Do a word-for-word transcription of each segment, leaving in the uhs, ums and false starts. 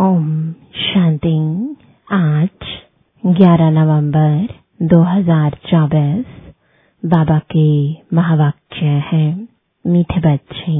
ओम शांति। आज ग्यारह नवंबर दो हज़ार चौबीस बाबा के महावाक्य हैं। मीठे बच्चे,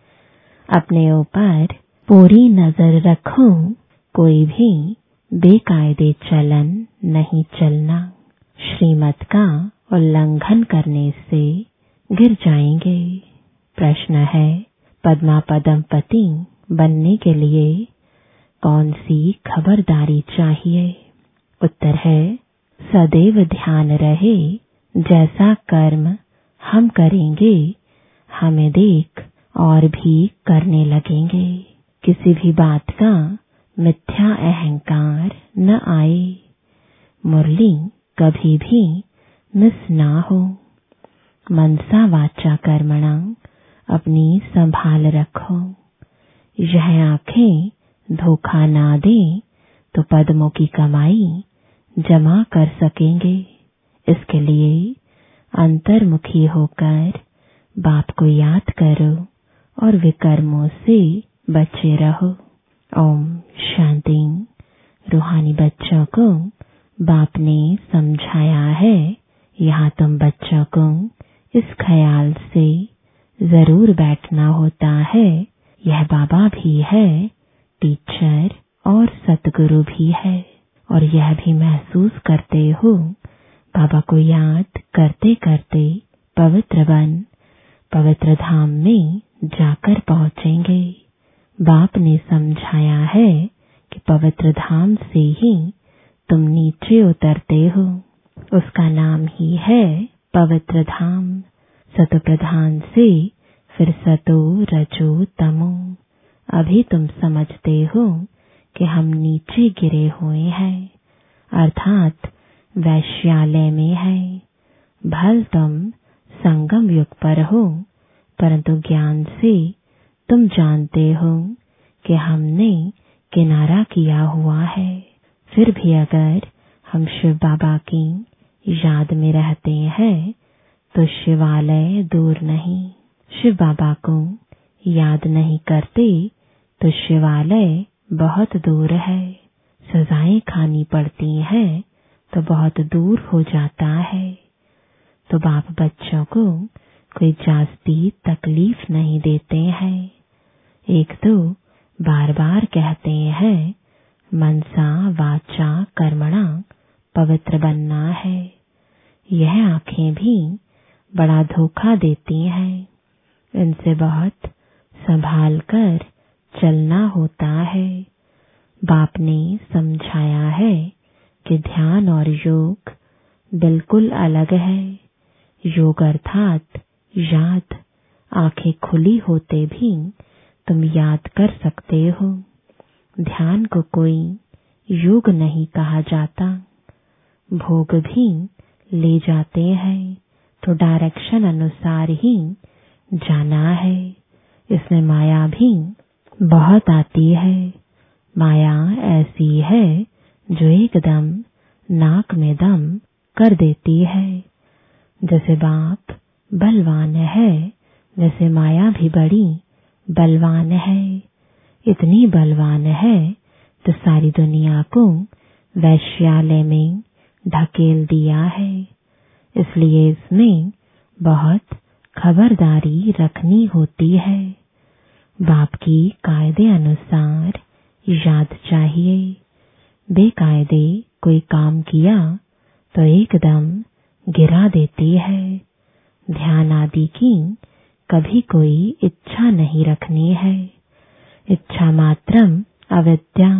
अपने ऊपर पूरी नजर रखो, कोई भी बेकायदे चलन नहीं चलना। श्रीमत का उल्लंघन करने से गिर जाएंगे। प्रश्न है, पद्मा पदमपति बनने के लिए कौन सी खबरदारी चाहिए? उत्तर है, सदैव ध्यान रहे जैसा कर्म हम करेंगे हमें देख और भी करने लगेंगे। किसी भी बात का मिथ्या अहंकार न आए। मुरली कभी भी मिस ना हो। मनसा वाचा कर्मणा अपनी संभाल रखो। यह आंखें धोखा ना दे तो पद्मों की कमाई जमा कर सकेंगे। इसके लिए अंतर्मुखी होकर बाप को याद करो और विकर्मों से बचे रहो। ओम शांति। रूहानी बच्चों को बाप ने समझाया है, यहाँ तुम बच्चों को इस ख्याल से जरूर बैठना होता है, यह बाबा भी है, टीचर और सतगुरु भी है। और यह भी महसूस करते हो, बाबा को याद करते करते पवित्र बन पवित्र धाम में जाकर पहुंचेंगे। बाप ने समझाया है कि पवित्र धाम से ही तुम नीचे उतरते हो। उसका नाम ही है पवित्र धाम। सतो प्रधान से फिर सतो रजो तमो। अभी तुम समझते हो कि हम नीचे गिरे हुए हैं, अर्थात वैश्यालय में है। भल तुम संगम युग पर हो, परंतु ज्ञान से तुम जानते हो कि हमने किनारा किया हुआ है। फिर भी अगर हम शिव बाबा की याद में रहते हैं तो शिवालय दूर नहीं। शिव बाबा को याद नहीं करते तो शिवालय बहुत दूर है। सजाएं खानी पड़ती हैं तो बहुत दूर हो जाता है। तो बाप बच्चों को कोई जास्ती तकलीफ नहीं देते हैं। एक तो बार बार कहते हैं, मनसा वाचा कर्मणा पवित्र बनना है। यह आंखें भी बड़ा धोखा देती हैं। इनसे बहुत संभाल कर चलना होता है। बाप ने समझाया है कि ध्यान और योग बिल्कुल अलग है। योग अर्थात याद। आंखें खुली होते भी तुम याद कर सकते हो। ध्यान को कोई योग नहीं कहा जाता। भोग भी ले जाते हैं तो डायरेक्शन अनुसार ही जाना है। इसमें माया भी बहुत आती है। माया ऐसी है जो एकदम नाक में दम कर देती है। जैसे बाप बलवान है, वैसे माया भी बड़ी बलवान है। इतनी बलवान है तो सारी दुनिया को वैश्यालय में ढकेल दिया है। इसलिए इसमें बहुत खबरदारी रखनी होती है। बाप की कायदे अनुसार याद चाहिए। बेकायदे कोई काम किया तो एकदम गिरा देती है। ध्यान आदि की कभी कोई इच्छा नहीं रखनी है। इच्छा मात्रम अविद्या।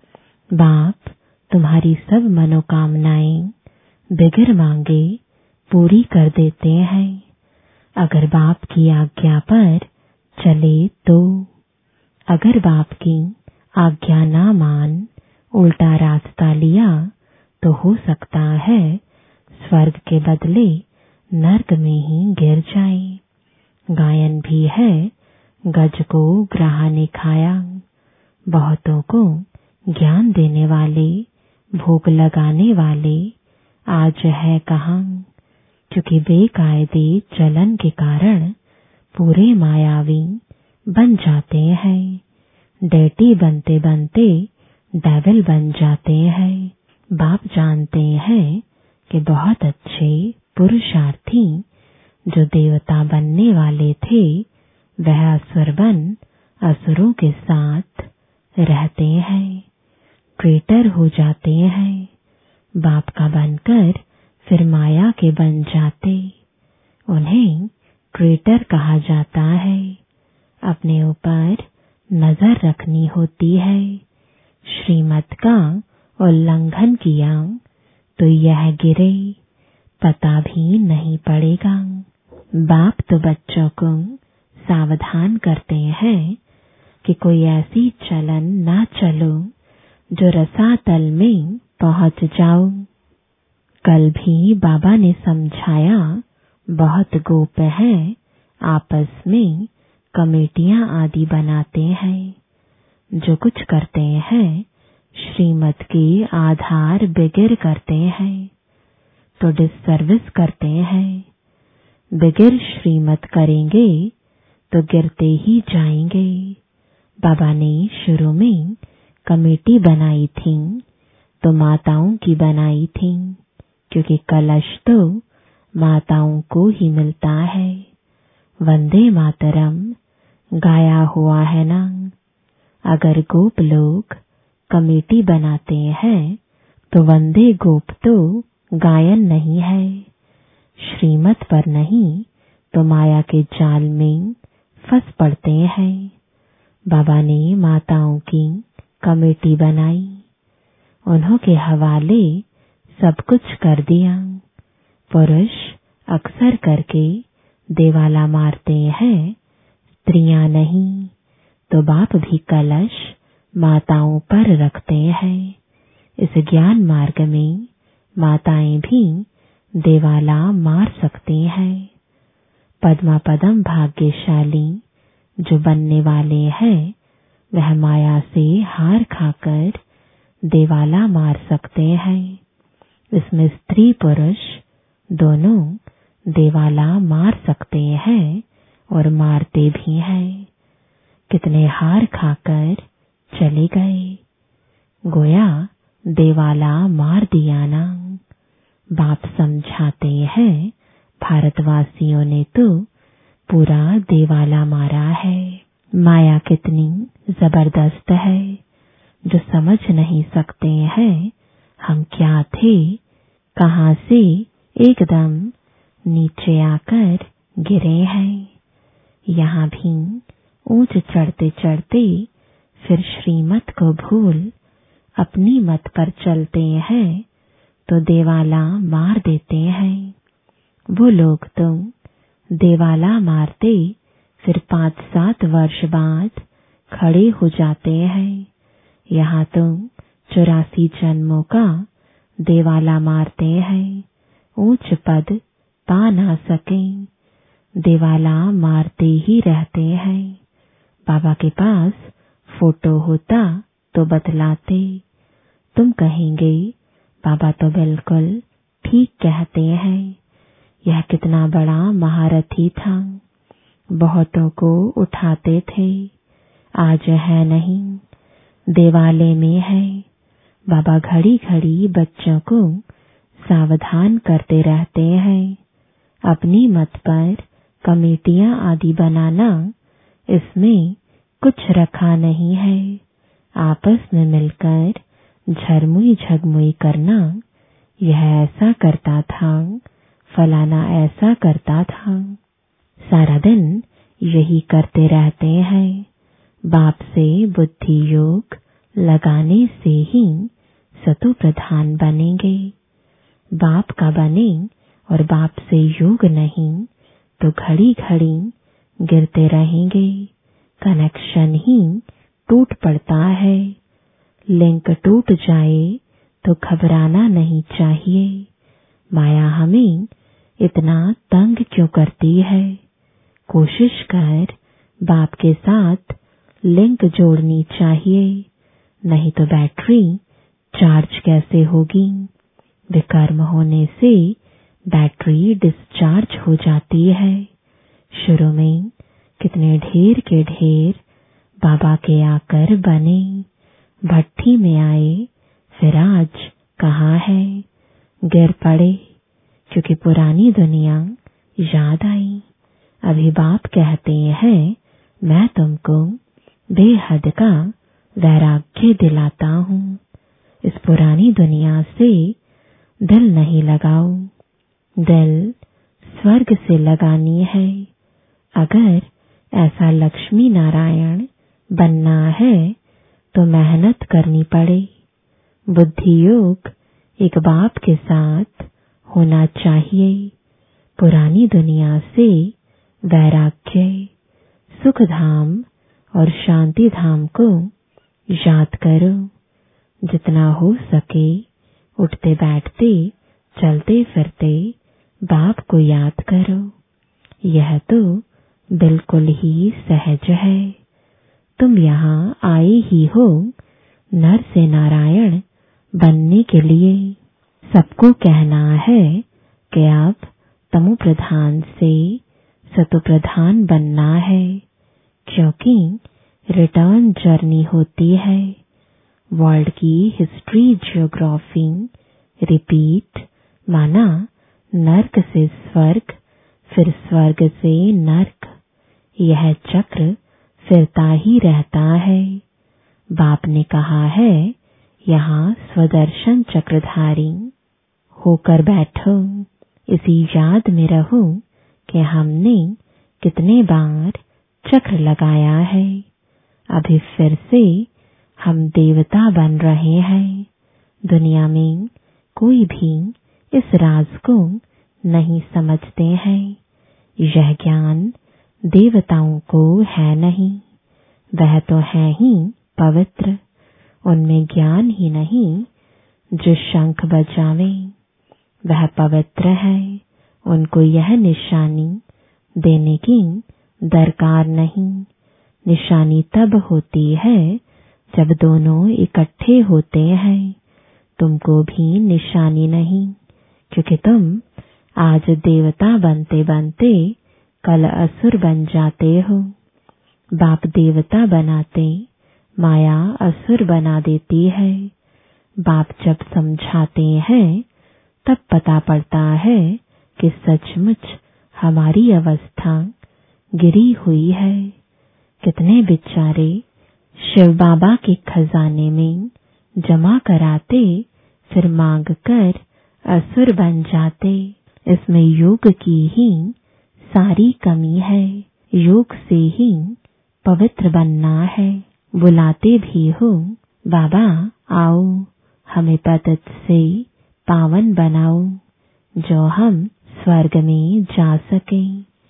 बाप तुम्हारी सब मनोकामनाएं बिगर मांगे पूरी कर देते हैं, अगर बाप की आज्ञा पर चले तो। अगर बाप की आज्ञा ना मान उल्टा रास्ता लिया तो हो सकता है स्वर्ग के बदले नर्क में ही गिर जाए। गायन भी है, गज को ग्राह ने खाया। बहुतों को ज्ञान देने वाले, भोग लगाने वाले आज है कहाँ? क्योंकि बेकायदे चलन के कारण पूरे मायावी बन जाते हैं। डेटी बनते बनते डेविल बन जाते हैं। बाप जानते हैं कि बहुत अच्छे पुरुषार्थी जो देवता बनने वाले थे वह असुर बन असुरों के साथ रहते हैं, ट्रेटर हो जाते हैं। बाप का बनकर फिर माया के बन जाते। उन्हें ट्रेटर कहा जाता है। अपने ऊपर नजर रखनी होती है। श्रीमत का उल्लंघन किया तो यह गिरे, पता भी नहीं पड़ेगा। बाप तो बच्चों को सावधान करते हैं कि कोई ऐसी चलन ना चलो जो रसातल में पहुंच जाओ। कल भी बाबा ने समझाया, बहुत गोप है आपस में कमेटियां आदि बनाते हैं। जो कुछ करते हैं श्रीमत के आधार बगैर करते हैं तो डिससर्विस करते हैं। बगैर श्रीमत करेंगे तो गिरते ही जाएंगे। बाबा ने शुरू में कमेटी बनाई थी तो माताओं की बनाई थी, क्योंकि कलश तो माताओं को ही मिलता है। वंदे मातरम गाया हुआ है ना। अगर गोप लोग कमेटी बनाते हैं तो वंदे गोप तो गायन नहीं है। श्रीमत पर नहीं तो माया के जाल में फंस पड़ते हैं। बाबा ने माताओं की कमेटी बनाई, उन्हों के हवाले सब कुछ कर दिया। पुरुष अक्सर करके देवाला मारते हैं, स्त्रियां नहीं। तो बाप भी कलश माताओं पर रखते हैं। इस ज्ञान मार्ग में माताएं भी देवाला मार सकती हैं। पद्मा पदम भाग्यशाली जो बनने वाले हैं वह माया से हार खाकर देवाला मार सकते हैं। इसमें स्त्री पुरुष दोनों देवाला मार सकते हैं और मारते भी हैं। कितने हार खाकर चले गए, गोया देवाला मार दिया ना। बाप समझाते हैं, भारतवासियों ने तो पूरा देवाला मारा है। माया कितनी जबरदस्त है जो समझ नहीं सकते हैं हम क्या थे, कहां से एकदम नीचे आकर गिरे हैं। यहाँ भी ऊंच चढ़ते चढ़ते फिर श्रीमत को भूल अपनी मत पर चलते हैं तो देवाला मार देते हैं। वो लोग तो देवाला मारते फिर पांच सात वर्ष बाद खड़े हो जाते हैं। यहाँ तो चौरासी जन्मों का देवाला मारते हैं, ऊंच पद पा ना सके, देवाला मारते ही रहते हैं। बाबा के पास फोटो होता तो बतलाते। तुम कहेंगे बाबा तो बिल्कुल ठीक कहते हैं, यह कितना बड़ा महारथी था, बहुतों को उठाते थे, आज है नहीं, देवाले में है। बाबा घड़ी घड़ी बच्चों को सावधान करते रहते हैं। अपनी मत पर कमेटियां आदि बनाना, इसमें कुछ रखा नहीं है। आपस में मिलकर झरमुई झगमुई करना, यह ऐसा करता था, फलाना ऐसा करता था, सारा दिन यही करते रहते हैं। बाप से बुद्धि योग लगाने से ही सतु प्रधान बनेंगे। बाप का बने और बाप से योग नहीं तो घड़ी घड़ी गिरते रहेंगे। कनेक्शन ही टूट पड़ता है। लिंक टूट जाए तो घबराना नहीं चाहिए। माया हमें इतना तंग क्यों करती है? कोशिश कर बाप के साथ लिंक जोड़नी चाहिए, नहीं तो बैटरी चार्ज कैसे होगी? विकर्म होने से बैटरी डिस्चार्ज हो जाती है। शुरू में कितने ढेर के ढेर बाबा के आकर बने, भट्ठी में आए, फिर आज कहाँ है, गिर पड़े क्योंकि पुरानी दुनिया याद आई। अभी बाप कहते हैं मैं तुमको बेहद का वैराग्य दिलाता हूँ। इस पुरानी दुनिया से दिल नहीं लगाओ, दिल स्वर्ग से लगानी है। अगर ऐसा लक्ष्मी नारायण बनना है तो मेहनत करनी पड़े। बुद्धि योग एक बाप के साथ होना चाहिए। पुरानी दुनिया से वैराग्य, सुख धाम और शांति धाम को याद करो। जितना हो सके उठते बैठते चलते फिरते बाप को याद करो। यह तो बिल्कुल ही सहज है। तुम यहाँ आए ही हो नर से नारायण बनने के लिए। सबको कहना है कि अब तमो प्रधान से सतो प्रधान बनना है, क्योंकि रिटर्न जर्नी होती है। वर्ल्ड की हिस्ट्री जियोग्राफी रिपीट, माना नर्क से स्वर्ग, फिर स्वर्ग से नर्क। यह चक्र फिरता ही रहता है। बाप ने कहा है यहाँ स्वदर्शन चक्रधारी होकर बैठो। इसी याद में रहो कि हमने कितने बार चक्र लगाया है। अभी फिर से हम देवता बन रहे हैं। दुनिया में कोई भी इस राज को नहीं समझते हैं। यह ज्ञान देवताओं को है नहीं, वह तो है ही पवित्र। उनमें ज्ञान ही नहीं जो शंख बजावे, वह पवित्र है। उनको यह निशानी देने की दरकार नहीं। निशानी तब होती है जब दोनों इकट्ठे होते हैं। तुमको भी निशानी नहीं, क्योंकि तुम आज देवता बनते बनते कल असुर बन जाते हो। बाप देवता बनाते, माया असुर बना देती है। बाप जब समझाते हैं तब पता पड़ता है कि सचमुच हमारी अवस्था गिरी हुई है। कितने बेचारे शिव बाबा के खजाने में जमा कराते, फिर मांग कर असुर बन जाते। इसमें योग की ही सारी कमी है। योग से ही पवित्र बनना है। बुलाते भी हो, बाबा आओ हमें पतित से पावन बनाओ, जो हम स्वर्ग में जा सके।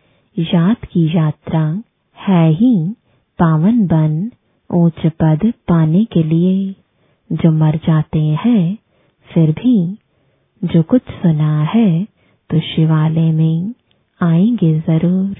याद की यात्रा है ही पावन बन ऊंच पद पाने के लिए। जो मर जाते हैं फिर भी जो कुछ सुना है तो शिवालय में आएंगे जरूर।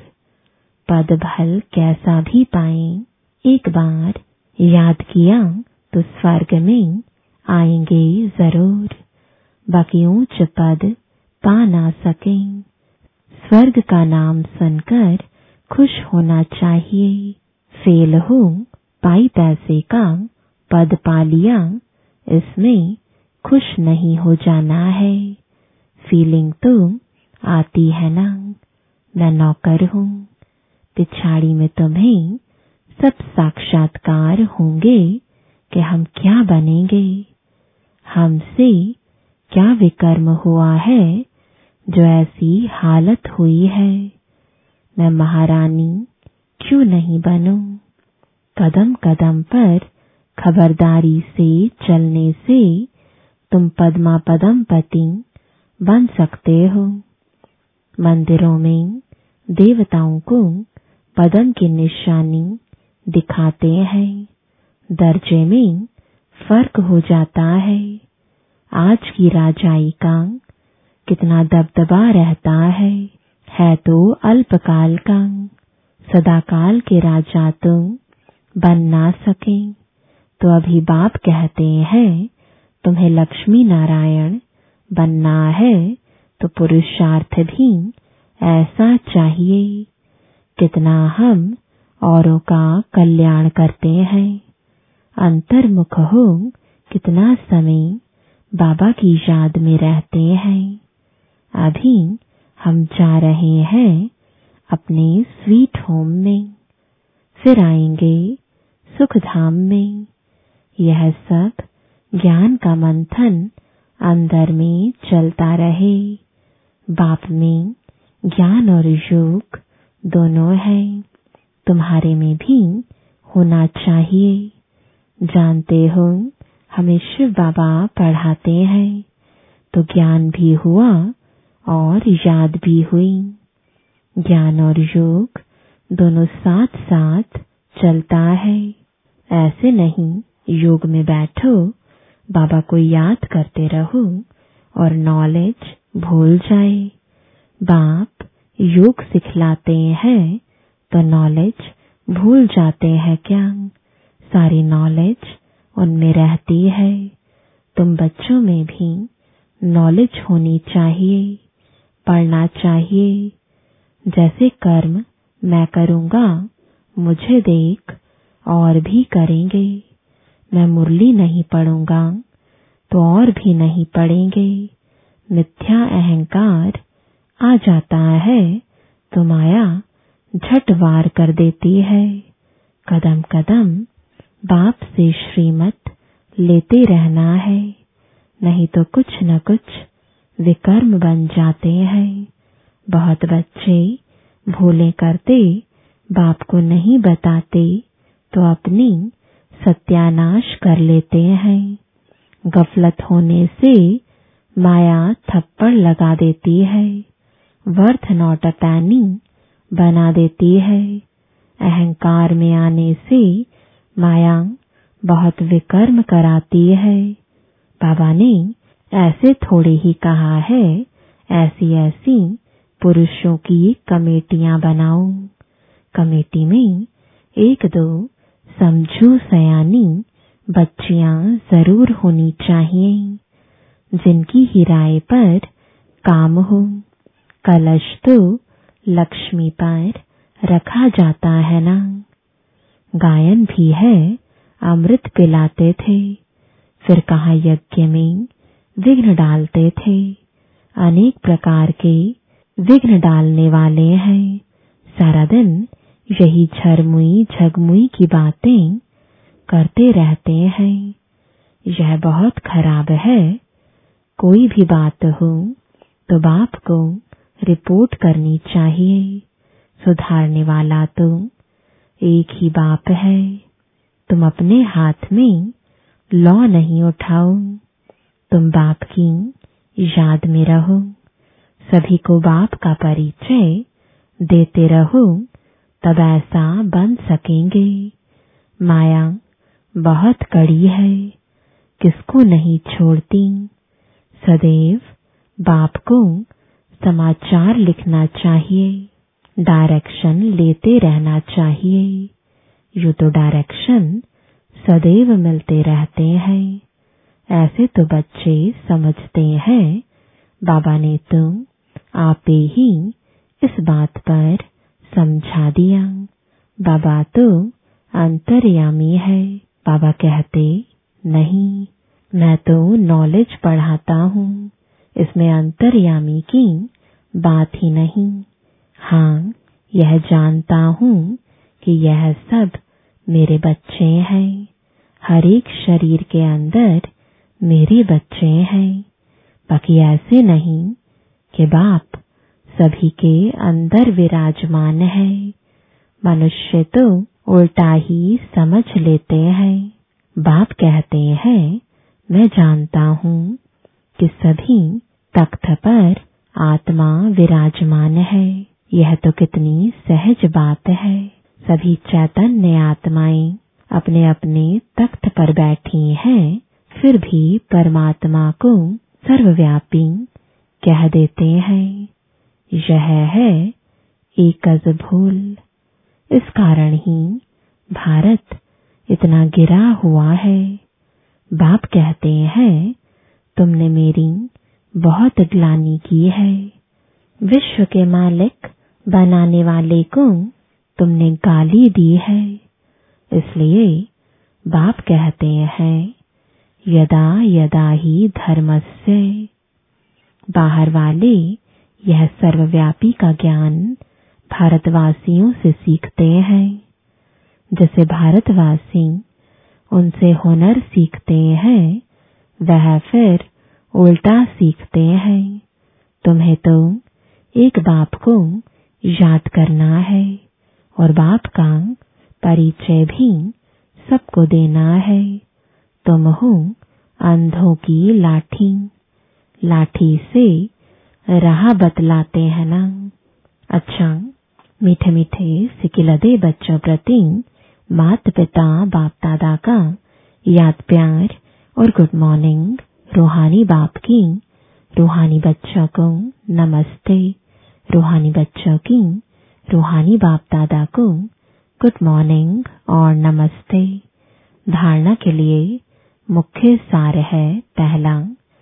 पद भल कैसा भी पाएं, एक बार याद किया तो स्वर्ग में आएंगे जरूर। बाकी ऊंच पद पा ना सकें। स्वर्ग का नाम सुनकर खुश होना चाहिए। फेल हो पाई पैसे का पद पा लिया, इसमें खुश नहीं हो जाना है। फीलिंग तो आती है ना, मैं नौकर हूँ। पिछाड़ी में तुम्हें सब साक्षात्कार होंगे कि हम क्या बनेंगे। हमसे क्या विकर्म हुआ है जो ऐसी हालत हुई है। मैं महारानी क्यों नहीं बनूं। कदम कदम पर खबरदारी से चलने से तुम पद्मा पदम पति बन सकते हो। मंदिरों में देवताओं को पदम की निशानी दिखाते हैं। दर्जे में फर्क हो जाता है। आज की राजाई का कितना दबदबा रहता है, है तो अल्पकाल का। सदाकाल के राजा तो बन ना सके। तो अभी बाप कहते हैं तुम्हें लक्ष्मी नारायण बनना है तो पुरुषार्थ भी ऐसा चाहिए। कितना हम औरों का कल्याण करते हैं, अंतर्मुख हो कितना समय बाबा की याद में रहते हैं। अभी हम जा रहे हैं अपने स्वीट होम में, फिर आएंगे सुख धाम में। यह सब ज्ञान का मंथन अंदर में चलता रहे। बाप में ज्ञान और योग दोनों है, तुम्हारे में भी होना चाहिए। जानते हो हमें शिव बाबा पढ़ाते हैं, तो ज्ञान भी हुआ और याद भी हुई। ज्ञान और योग दोनों साथ साथ चलता है। ऐसे नहीं योग में बैठो, बाबा को याद करते रहो और नॉलेज भूल जाए। बाप योग सिखलाते हैं तो नॉलेज भूल जाते हैं क्या? सारी नॉलेज उनमें रहती है। तुम बच्चों में भी नॉलेज होनी चाहिए, पढ़ना चाहिए। जैसे कर्म मैं करूंगा, मुझे देख और भी करेंगे। मैं मुरली नहीं पढ़ूंगा तो और भी नहीं पढ़ेंगे। मिथ्या अहंकार आ जाता है तो माया झट वार कर देती है। कदम कदम बाप से श्रीमत लेते रहना है, नहीं तो कुछ न कुछ विकर्म बन जाते हैं। बहुत बच्चे भूले करते, बाप को नहीं बताते तो अपनी सत्यानाश कर लेते हैं। गफलत होने से माया थप्पड़ लगा देती है, वर्थ नॉट अ पैनी बना देती है। अहंकार में आने से माया बहुत विकर्म कराती है। बाबा ने ऐसे थोड़े ही कहा है, ऐसी ऐसी पुरुषों की कमेटियां बनाओ। कमेटी में एक दो समझू सयानी बच्चियां जरूर होनी चाहिए, जिनकी ही राय पर काम हो। कलश तो लक्ष्मी पर रखा जाता है ना। गायन भी है, अमृत पिलाते थे, फिर कहाँ यज्ञ में विघ्न डालते थे। अनेक प्रकार के विघ्न डालने वाले हैं। सारा दिन यही झरमुई झगमुई की बातें करते रहते हैं। यह बहुत खराब है। कोई भी बात हो तो बाप को रिपोर्ट करनी चाहिए। सुधारने वाला तो एक ही बाप है। तुम अपने हाथ में लौ नहीं उठाओ, तुम बाप की याद में रहो। सभी को बाप का परिचय देते रहो, तब ऐसा बन सकेंगे। माया बहुत कड़ी है, किसको नहीं छोड़ती। सदैव बाप को समाचार लिखना चाहिए, डायरेक्शन लेते रहना चाहिए। यूं तो डायरेक्शन सदैव मिलते रहते हैं। ऐसे तो बच्चे समझते हैं बाबा ने तो आपे ही इस बात पर समझा दिया। बाबा तो अंतर्यामी है। बाबा कहते नहीं, मैं तो नॉलेज पढ़ाता हूँ, इसमें अंतर्यामी की बात ही नहीं। हाँ, यह जानता हूँ कि यह सब मेरे बच्चे हैं। हर एक शरीर के अंदर मेरे बच्चे हैं। बाकी ऐसे नहीं कि बाप सभी के अंदर विराजमान है। मनुष्य तो उल्टा ही समझ लेते हैं। बाप कहते हैं, मैं जानता हूँ कि सभी तख्त पर आत्मा विराजमान है। यह तो कितनी सहज बात है। सभी चैतन्य आत्माएं अपने अपने तख्त पर बैठी हैं, फिर भी परमात्मा को सर्वव्यापी कह देते हैं। यह है एकज भूल। इस कारण ही भारत इतना गिरा हुआ है। बाप कहते हैं, तुमने मेरी बहुत ग्लानि की है। विश्व के मालिक बनाने वाले को तुमने गाली दी है। इसलिए बाप कहते हैं यदा यदा ही धर्मस्य। बाहर वाले यह सर्वव्यापी का ज्ञान भारतवासियों से सीखते हैं। जैसे भारतवासी उनसे हुनर सीखते हैं, वह फिर उल्टा सीखते हैं। तुम्हें तो एक बाप को याद करना है और बाप का परिचय भी सबको देना है। तुम हो अंधों की लाठी, लाठी से राह बतलाते हैं ना। अच्छा, मीठे मीठे सिकिलदे बच्चों प्रति माता पिता बाप दादा का याद प्यार और गुड मॉर्निंग। रूहानी बाप की रूहानी बच्चों को नमस्ते। रूहानी बच्चों की रूहानी बाप दादा को गुड मॉर्निंग और नमस्ते। धारणा के लिए मुख्य सार है, पहला,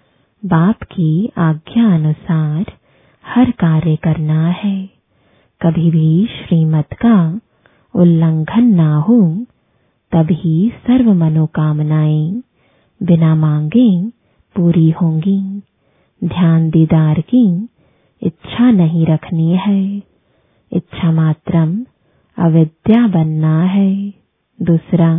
बाप की आज्ञा अनुसार हर कार्य करना है। कभी भी श्रीमत का उल्लंघन ना हो, तभी सर्व मनोकामनाएं बिना मांगे पूरी होंगी। ध्यान दीदार की इच्छा नहीं रखनी है, इच्छा मात्रम अविद्या बनना है। दूसरा,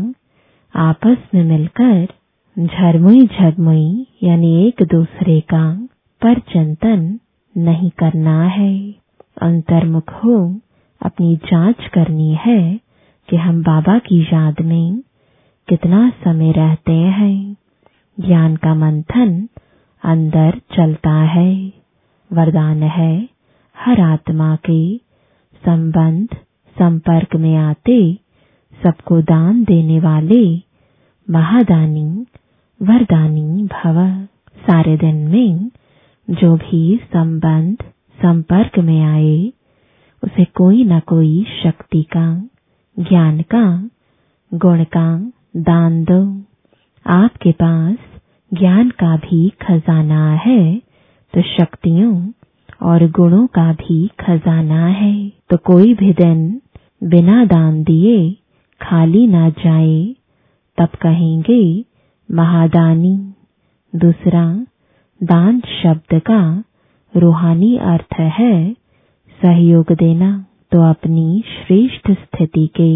आपस में मिलकर झरमुई झरमुई यानी एक दूसरे का पर चिंतन नहीं करना है। अंतर्मुख हो अपनी जांच करनी है कि हम बाबा की याद में कितना समय रहते हैं। ज्ञान का मंथन अंदर चलता है। वरदान है, हर आत्मा के संबंध संपर्क में आते सबको दान देने वाले महादानी वरदानी भव। सारे दिन में जो भी संबंध संपर्क में आए उसे कोई न कोई शक्ति का, ज्ञान का, गुण का दान दो। आपके पास ज्ञान का भी खजाना है तो शक्तियों और गुणों का भी खजाना है। तो कोई भी दिन बिना दान दिए खाली ना जाए, तब कहेंगे महादानी। दूसरा, दान शब्द का रूहानी अर्थ है सहयोग देना। तो अपनी श्रेष्ठ स्थिति के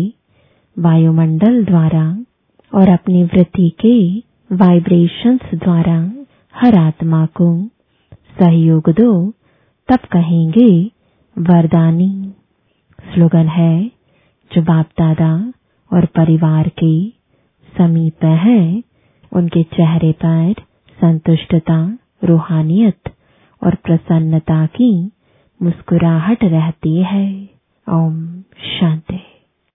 वायुमंडल द्वारा और अपनी वृत्ति के वाइब्रेशंस द्वारा हर आत्मा को सहयोग दो, तब कहेंगे वरदानी। स्लोगन है, जो बाप दादा और परिवार के समीप है उनके चेहरे पर संतुष्टता, रूहानियत और प्रसन्नता की मुस्कुराहट रहती है। ओम शांति।